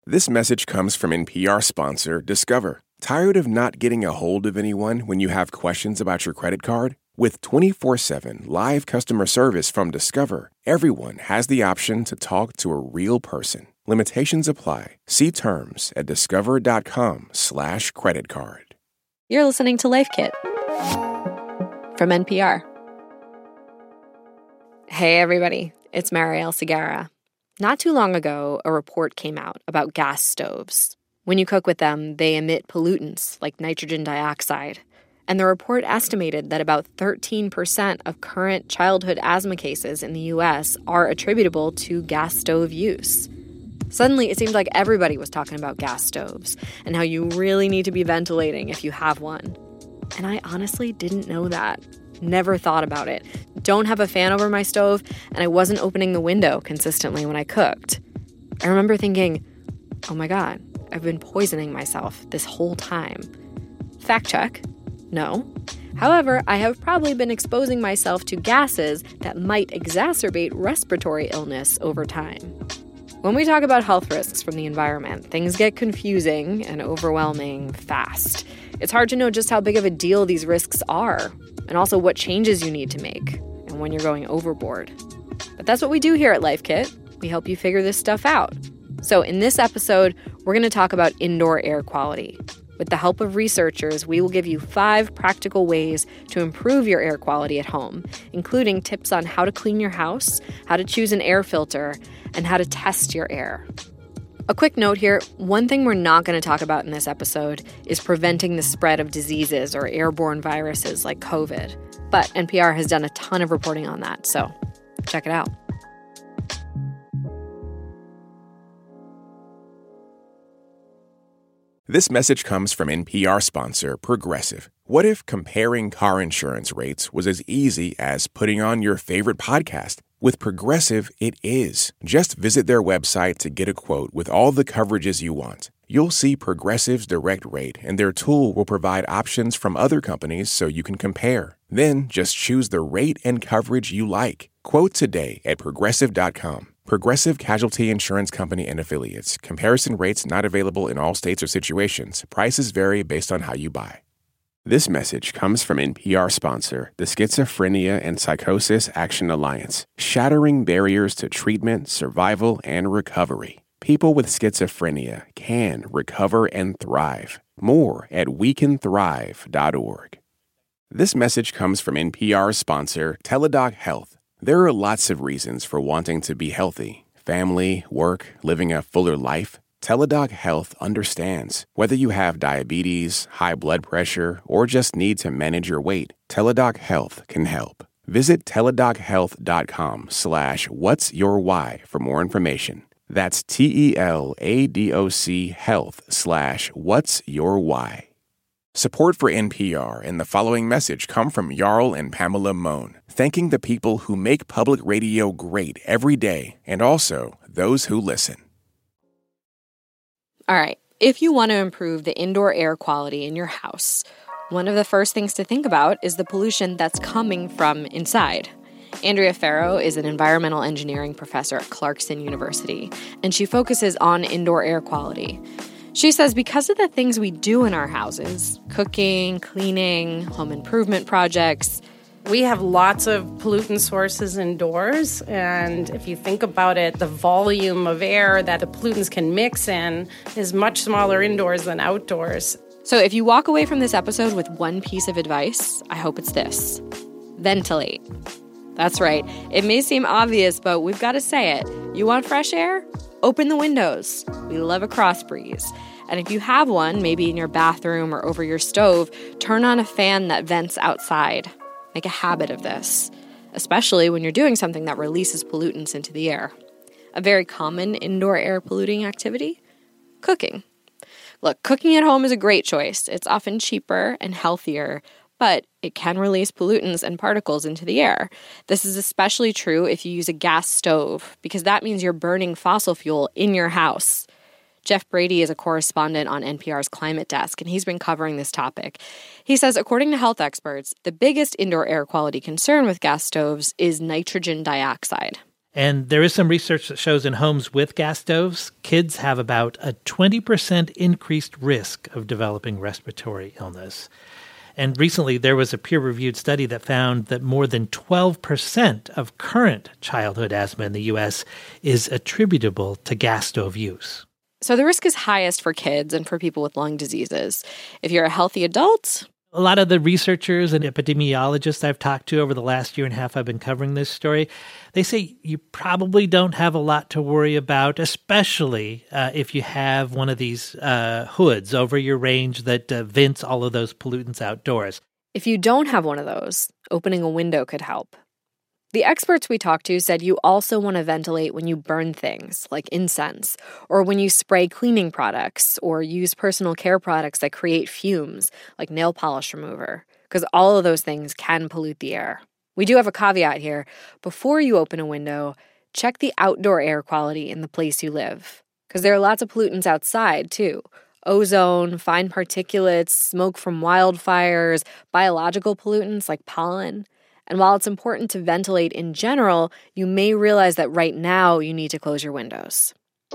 This message comes from NPR sponsor Discover. Tired of not getting a hold of anyone when you have questions about your credit card? With 24/7 live customer service from Discover, everyone has the option to talk to a real person. Limitations apply. See terms at discover.com/creditcard. You're listening to Life Kit from NPR. Hey, everybody. It's Marielle Segarra. Not too long ago, a report came out about gas stoves. When you cook with them, they emit pollutants like nitrogen dioxide. And the report estimated that about 13% of current childhood asthma cases in the U.S. are attributable to gas stove use. Suddenly, it seemed like everybody was talking about gas stoves and how you really need to be ventilating if you have one. And I honestly didn't know that. Never thought about it. Don't have a fan over my stove, and I wasn't opening the window consistently when I cooked. I remember thinking, oh my God, I've been poisoning myself this whole time. Fact check. No. However, I have probably been exposing myself to gases that might exacerbate respiratory illness over time. When we talk about health risks from the environment, things get confusing and overwhelming fast. It's hard to know just how big of a deal these risks are, and also what changes you need to make, and when you're going overboard. But that's what we do here at Life Kit. We help you figure this stuff out. So in this episode, we're going to talk about indoor air quality. With the help of researchers, we will give you 5 practical ways to improve your air quality at home, including tips on how to clean your house, how to choose an air filter, and how to test your air. A quick note here, one thing we're not going to talk about in this episode is preventing the spread of diseases or airborne viruses like COVID. But NPR has done a ton of reporting on that, so check it out. This message comes from NPR sponsor Progressive. What if comparing car insurance rates was as easy as putting on your favorite podcast? With Progressive, it is. Just visit their website to get a quote with all the coverages you want. You'll see Progressive's direct rate, and their tool will provide options from other companies so you can compare. Then just choose the rate and coverage you like. Quote today at Progressive.com. Progressive Casualty Insurance Company and Affiliates. Comparison rates not available in all states or situations. Prices vary based on how you buy. This message comes from NPR sponsor, the Schizophrenia and Psychosis Action Alliance, shattering barriers to treatment, survival, and recovery. People with schizophrenia can recover and thrive. More at wecanthrive.org. This message comes from NPR sponsor, Teladoc Health. There are lots of reasons for wanting to be healthy. Family, work, living a fuller life. Teladoc Health understands. Whether you have diabetes, high blood pressure, or just need to manage your weight, Teladoc Health can help. Visit teladochealth.com/whatsyourwhy for more information. That's TELADOC health/whatsyourwhy. Support for NPR and the following message come from Jarl and Pamela Mohn, thanking the people who make public radio great every day and also those who listen. All right, if you want to improve the indoor air quality in your house, one of the first things to think about is the pollution that's coming from inside. Andrea Farrow is an environmental engineering professor at Clarkson University, and she focuses on indoor air quality. She says because of the things we do in our houses, cooking, cleaning, home improvement projects, we have lots of pollutant sources indoors, and if you think about it, the volume of air that the pollutants can mix in is much smaller indoors than outdoors. So if you walk away from this episode with one piece of advice, I hope it's this: ventilate. That's right. It may seem obvious, but we've got to say it. You want fresh air? Open the windows. We love a cross breeze. And if you have one, maybe in your bathroom or over your stove, turn on a fan that vents outside. Make a habit of this, especially when you're doing something that releases pollutants into the air. A very common indoor air polluting activity? Cooking. Look, cooking at home is a great choice. It's often cheaper and healthier, but it can release pollutants and particles into the air. This is especially true if you use a gas stove, because that means you're burning fossil fuel in your house. Jeff Brady is a correspondent on NPR's Climate Desk, and he's been covering this topic. He says, according to health experts, the biggest indoor air quality concern with gas stoves is nitrogen dioxide. And there is some research that shows in homes with gas stoves, kids have about a 20% increased risk of developing respiratory illness. And recently, there was a peer-reviewed study that found that more than 12% of current childhood asthma in the U.S. is attributable to gas stove use. So the risk is highest for kids and for people with lung diseases. If you're a healthy adult, a lot of the researchers and epidemiologists I've talked to over the last year and a half I've been covering this story, they say you probably don't have a lot to worry about, especially if you have one of these hoods over your range that vents all of those pollutants outdoors. If you don't have one of those, opening a window could help. The experts we talked to said you also want to ventilate when you burn things like incense, or when you spray cleaning products, or use personal care products that create fumes like nail polish remover, because all of those things can pollute the air. We do have a caveat here. Before you open a window, check the outdoor air quality in the place you live, because there are lots of pollutants outside too. Ozone, fine particulates, smoke from wildfires, biological pollutants like pollen. And while it's important to ventilate in general, you may realize that right now you need to close your windows.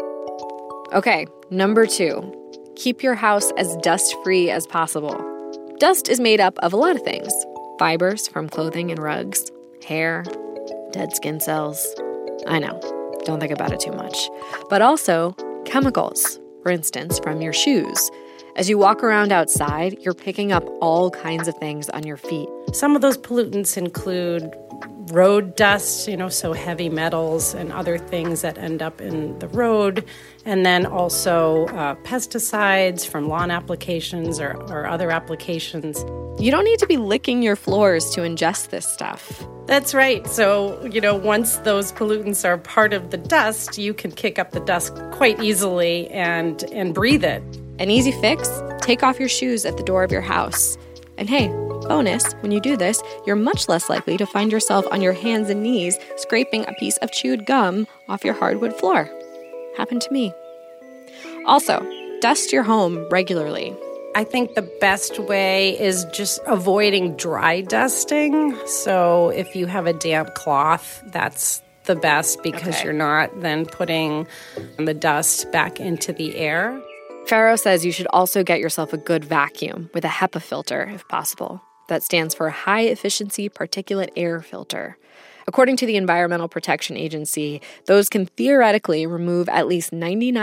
Okay, number 2, keep your house as dust-free as possible. Dust is made up of a lot of things. Fibers from clothing and rugs, hair, dead skin cells. I know, don't think about it too much. But also chemicals, for instance, from your shoes. As you walk around outside, you're picking up all kinds of things on your feet. Some of those pollutants include road dust, so heavy metals and other things that end up in the road, and then also pesticides from lawn applications or other applications. You don't need to be licking your floors to ingest this stuff. That's right. So, once those pollutants are part of the dust, you can kick up the dust quite easily and breathe it. An easy fix? Take off your shoes at the door of your house. And hey, bonus, when you do this, you're much less likely to find yourself on your hands and knees scraping a piece of chewed gum off your hardwood floor. Happened to me. Also, dust your home regularly. I think the best way is just avoiding dry dusting. So if you have a damp cloth, that's the best because you're not then putting the dust back into the air. Farrow says you should also get yourself a good vacuum with a HEPA filter, if possible. That stands for High Efficiency Particulate Air Filter. According to the Environmental Protection Agency, those can theoretically remove at least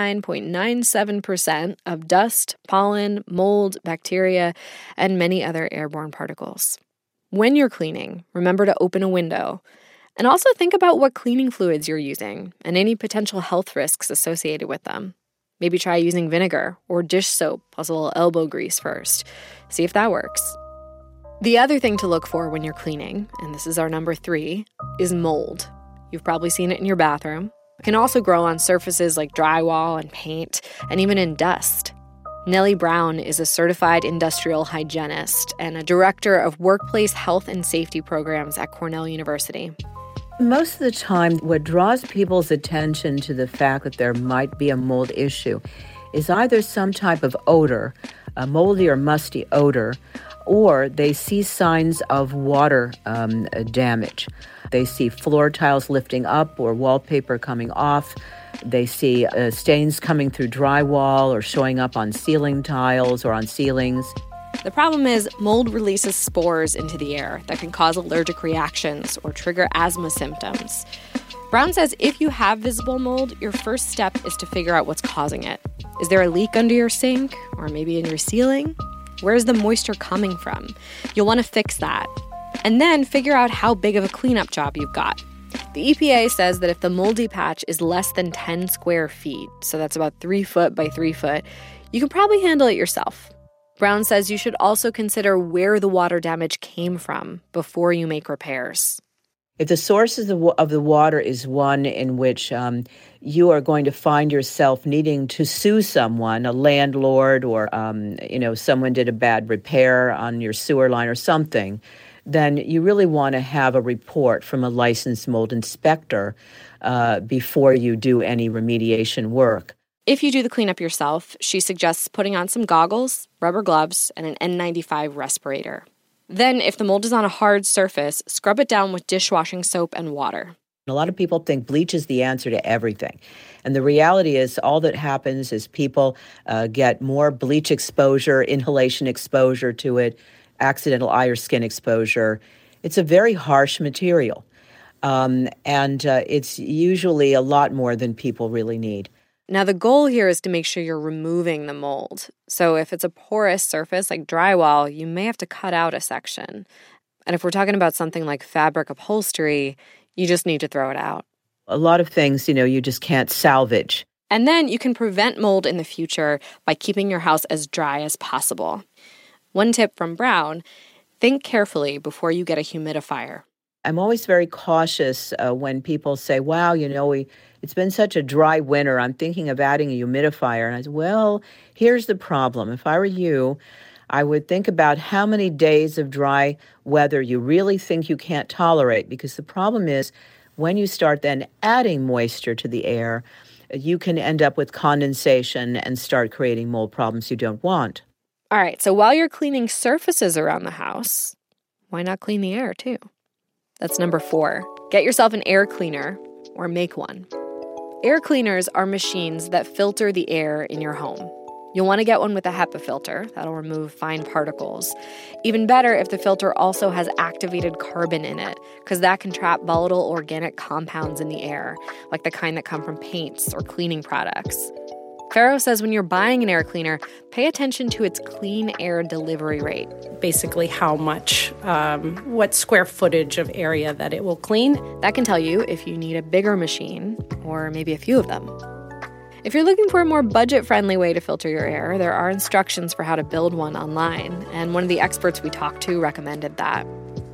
99.97% of dust, pollen, mold, bacteria, and many other airborne particles. When you're cleaning, remember to open a window. And also think about what cleaning fluids you're using and any potential health risks associated with them. Maybe try using vinegar or dish soap plus a little elbow grease first. See if that works. The other thing to look for when you're cleaning, and this is our number 3, is mold. You've probably seen it in your bathroom. It can also grow on surfaces like drywall and paint, and even in dust. Nellie Brown is a certified industrial hygienist and a director of workplace health and safety programs at Cornell University. Most of the time, what draws people's attention to the fact that there might be a mold issue is either some type of odor, a moldy or musty odor, or they see signs of water damage. They see floor tiles lifting up or wallpaper coming off. They see stains coming through drywall or showing up on ceiling tiles or on ceilings. The problem is mold releases spores into the air that can cause allergic reactions or trigger asthma symptoms. Brown says if you have visible mold, your first step is to figure out what's causing it. Is there a leak under your sink or maybe in your ceiling? Where's the moisture coming from? You'll want to fix that. And then figure out how big of a cleanup job you've got. The EPA says that if the moldy patch is less than 10 square feet, so that's about 3 foot by 3 foot, you can probably handle it yourself. Brown says you should also consider where the water damage came from before you make repairs. If the source of the water is one in which you are going to find yourself needing to sue someone, a landlord, or someone did a bad repair on your sewer line or something, then you really want to have a report from a licensed mold inspector before you do any remediation work. If you do the cleanup yourself, she suggests putting on some goggles, rubber gloves, and an N95 respirator. Then, if the mold is on a hard surface, scrub it down with dishwashing soap and water. A lot of people think bleach is the answer to everything. And the reality is all that happens is people get more bleach exposure, inhalation exposure to it, accidental eye or skin exposure. It's a very harsh material. And it's usually a lot more than people really need. Now, the goal here is to make sure you're removing the mold. So if it's a porous surface like drywall, you may have to cut out a section. And if we're talking about something like fabric upholstery, you just need to throw it out. A lot of things, you just can't salvage. And then you can prevent mold in the future by keeping your house as dry as possible. One tip from Brown, think carefully before you get a humidifier. I'm always very cautious when people say, wow, it's been such a dry winter. I'm thinking of adding a humidifier. And I said, well, here's the problem. If I were you, I would think about how many days of dry weather you really think you can't tolerate. Because the problem is when you start then adding moisture to the air, you can end up with condensation and start creating mold problems you don't want. All right, so while you're cleaning surfaces around the house, why not clean the air too? That's number 4. Get yourself an air cleaner or make one. Air cleaners are machines that filter the air in your home. You'll want to get one with a HEPA filter. That'll remove fine particles. Even better if the filter also has activated carbon in it, because that can trap volatile organic compounds in the air, like the kind that come from paints or cleaning products. Faro says when you're buying an air cleaner, pay attention to its clean air delivery rate. Basically how much, what square footage of area that it will clean. That can tell you if you need a bigger machine or maybe a few of them. If you're looking for a more budget-friendly way to filter your air, there are instructions for how to build one online, and one of the experts we talked to recommended that.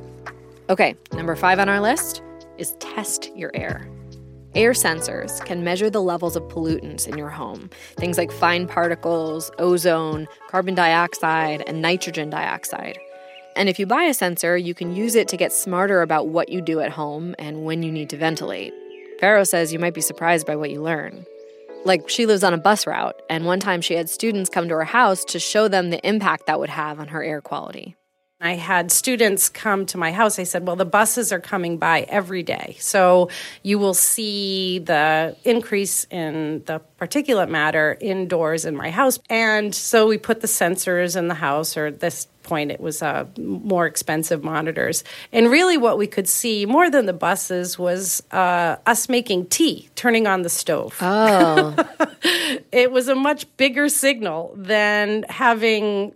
Okay, number 5 on our list is test your air. Air sensors can measure the levels of pollutants in your home, things like fine particles, ozone, carbon dioxide, and nitrogen dioxide. And if you buy a sensor, you can use it to get smarter about what you do at home and when you need to ventilate. Faro says you might be surprised by what you learn. Like, she lives on a bus route, and one time she had students come to her house to show them the impact that would have on her air quality. I had students come to my house. I said, well, the buses are coming by every day. So you will see the increase in the particulate matter indoors in my house. And so we put the sensors in the house, or at this point it was more expensive monitors. And really what we could see more than the buses was us making tea, turning on the stove. Oh. It was a much bigger signal than having,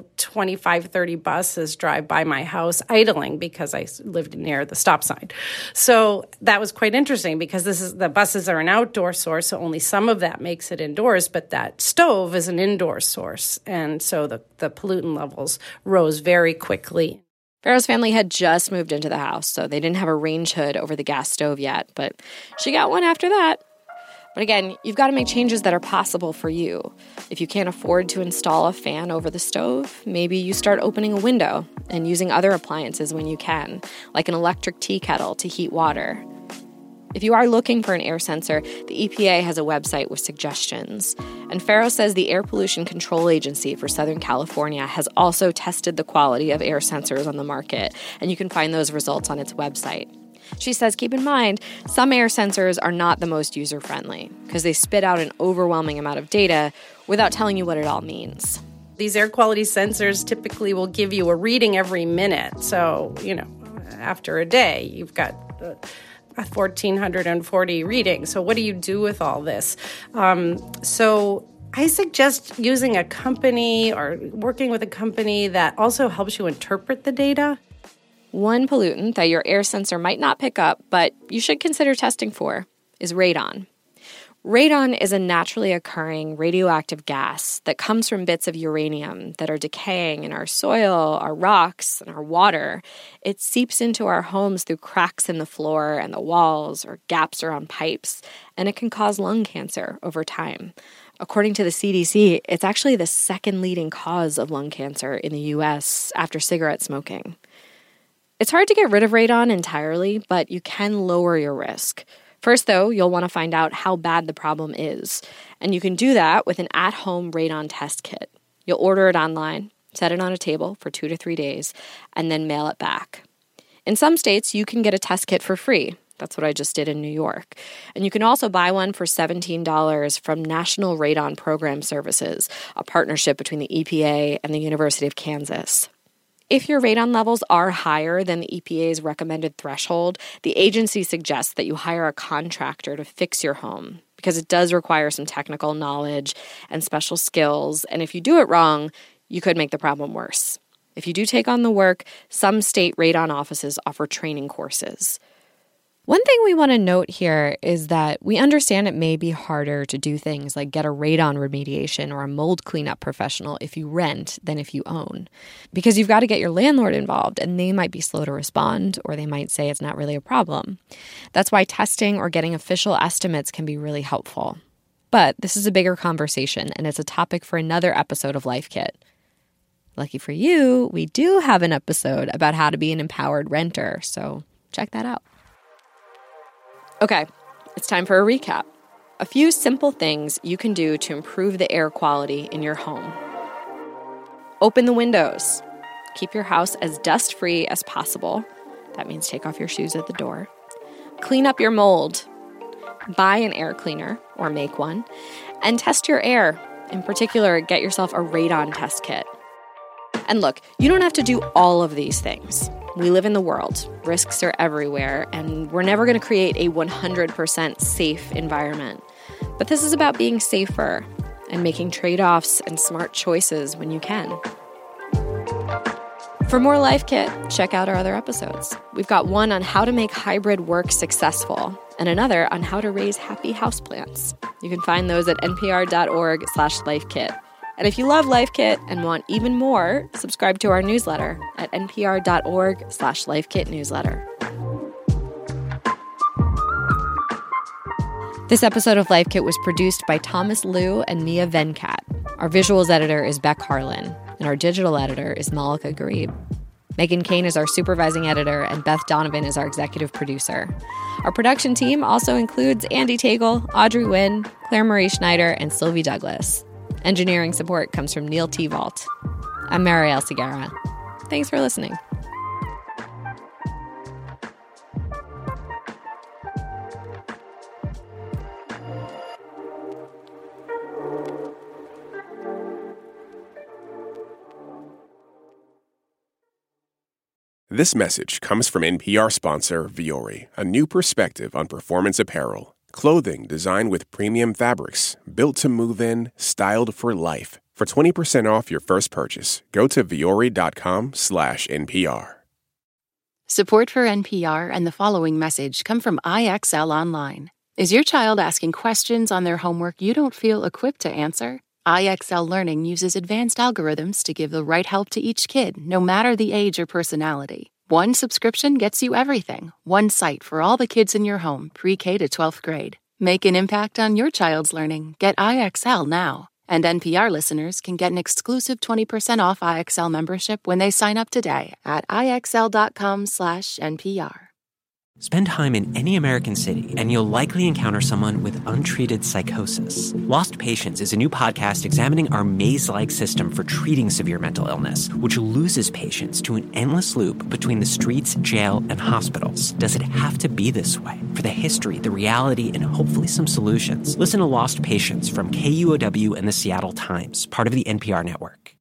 25, 30 buses drive by my house idling because I lived near the stop sign. So that was quite interesting because the buses are an outdoor source, so only some of that makes it indoors, but that stove is an indoor source. And so the pollutant levels rose very quickly. Faro's family had just moved into the house, so they didn't have a range hood over the gas stove yet, but she got one after that. But again, you've got to make changes that are possible for you. If you can't afford to install a fan over the stove, maybe you start opening a window and using other appliances when you can, like an electric tea kettle to heat water. If you are looking for an air sensor, the EPA has a website with suggestions. And Faro says the Air Pollution Control Agency for Southern California has also tested the quality of air sensors on the market, and you can find those results on its website. She says, keep in mind, some air sensors are not the most user-friendly because they spit out an overwhelming amount of data without telling you what it all means. These air quality sensors typically will give you a reading every minute. So, after a day, you've got 1,440 readings. So what do you do with all this? So I suggest using a company or working with a company that also helps you interpret the data. One pollutant that your air sensor might not pick up, but you should consider testing for, is radon. Radon is a naturally occurring radioactive gas that comes from bits of uranium that are decaying in our soil, our rocks, and our water. It seeps into our homes through cracks in the floor and the walls or gaps around pipes, and it can cause lung cancer over time. According to the CDC, it's actually the second leading cause of lung cancer in the U.S. after cigarette smoking. It's hard to get rid of radon entirely, but you can lower your risk. First, though, you'll want to find out how bad the problem is, and you can do that with an at-home radon test kit. You'll order it online, set it on a table for 2 to 3 days, and then mail it back. In some states, you can get a test kit for free, That's what I just did in New York. And you can also buy one for $17 from National Radon Program Services, a partnership between the EPA and the University of Kansas. If your radon levels are higher than the EPA's recommended threshold, the agency suggests that you hire a contractor to fix your home because it does require some technical knowledge and special skills. And if you do it wrong, you could make the problem worse. If you do take on the work, some state radon offices offer training courses. One thing we want to note here is that we understand it may be harder to do things like get a radon remediation or a mold cleanup professional if you rent than if you own, because you've got to get your landlord involved and they might be slow to respond or they might say it's not really a problem. That's why testing or getting official estimates can be really helpful. But this is a bigger conversation and it's a topic for another episode of Life Kit. Lucky for you, we do have an episode about how to be an empowered renter, so check that out. Okay, it's time for a recap. A few simple things you can do to improve the air quality in your home. Open the windows. Keep your house as dust-free as possible. That means take off your shoes at the door. Clean up your mold. Buy an air cleaner or make one. And test your air. In particular, get yourself a radon test kit. And look, you don't have to do all of these things. We live in the world. Risks are everywhere, and we're never going to create a 100% safe environment. But this is about being safer and making trade-offs and smart choices when you can. For more Life Kit, check out our other episodes. We've got one on how to make hybrid work successful and another on how to raise happy houseplants. You can find those at npr.org/lifekit. And if you love Life Kit and want even more, subscribe to our newsletter at npr.org/lifekitnewsletter. This episode of Life Kit was produced by Thomas Liu and Mia Venkat. Our visuals editor is Beck Harlan, and our digital editor is Malika Garib. Megan Kane is our supervising editor, and Beth Donovan is our executive producer. Our production team also includes Andy Tagle, Audrey Nguyen, Claire Marie Schneider, and Sylvie Douglas. Engineering support comes from Neil T. Vault. I'm Marielle Segarra. Thanks for listening. This message comes from NPR sponsor Vuori, a new perspective on performance apparel. Clothing designed with premium fabrics, built to move in, styled for life. For 20% off your first purchase, go to vuori.com/NPR. Support for NPR and the following message come from IXL Online. Is your child asking questions on their homework you don't feel equipped to answer? IXL Learning uses advanced algorithms to give the right help to each kid, no matter the age or personality. One subscription gets you everything. One site for all the kids in your home, pre-K to 12th grade. Make an impact on your child's learning. Get IXL now. And NPR listeners can get an exclusive 20% off IXL membership when they sign up today at IXL.com/NPR. Spend time in any American city, and you'll likely encounter someone with untreated psychosis. Lost Patients is a new podcast examining our maze-like system for treating severe mental illness, which loses patients to an endless loop between the streets, jail, and hospitals. Does it have to be this way? For the history, the reality, and hopefully some solutions, listen to Lost Patients from KUOW and the Seattle Times, part of the NPR network.